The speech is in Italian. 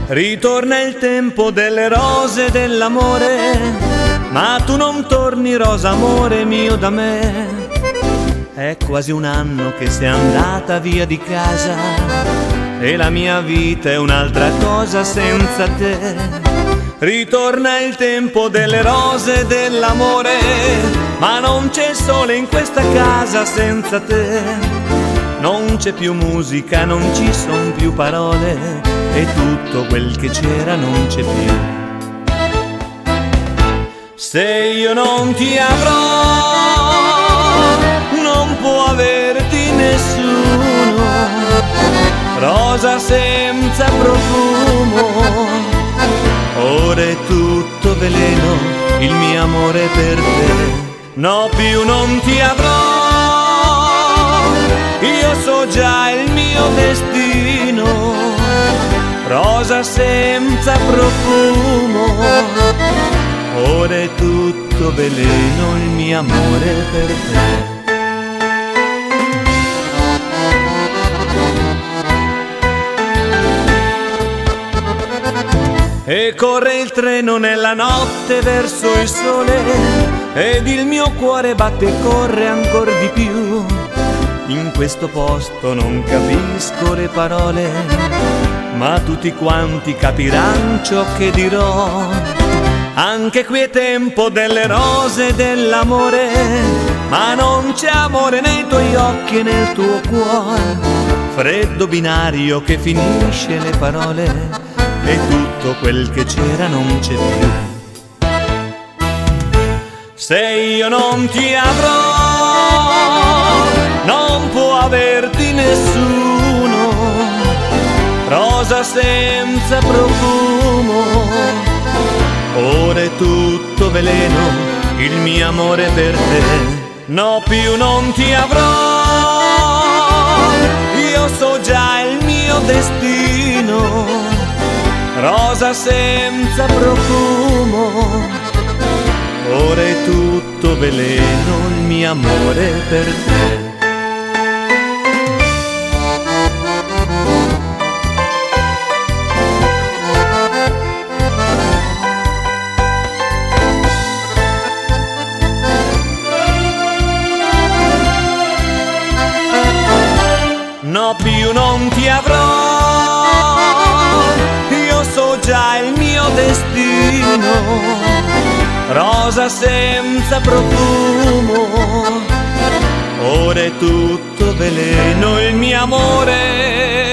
Ritorna il tempo delle rose e dell'amore, ma tu non torni rosa, amore mio, da me. È quasi un anno che sei andata via di casa e la mia vita è un'altra cosa senza te. Ritorna il tempo delle rose e dell'amore, ma non c'è sole in questa casa senza te. Non c'è più musica, non ci son più parole, e tutto quel che c'era non c'è più. Se io non ti avrò, non può averti nessuno. Rosa senza profumo, ora è tutto veleno il mio amore per te. No, più non ti avrò, io so già il mio destino. Rosa senza profumo, ora è tutto veleno il mio amore per te. E corre il treno nella notte verso il sole, ed il mio cuore batte e corre ancor di più. In questo posto non capisco le parole, ma tutti quanti capiranno ciò che dirò. Anche qui è tempo delle rose e dell'amore, ma non c'è amore nei tuoi occhi e nel tuo cuore. Freddo binario che finisce le parole, e tutto quel che c'era non c'è più. Se io non ti avrò, non può averti nessuno. Rosa senza profumo, ora è tutto veleno il mio amore per te. No, più non ti avrò, io so già il mio destino. Rosa senza profumo, ora è tutto veleno il mio amore per te. No, più non ti avrò, io so già il mio destino. Rosa senza profumo, ora è tutto veleno il mio amore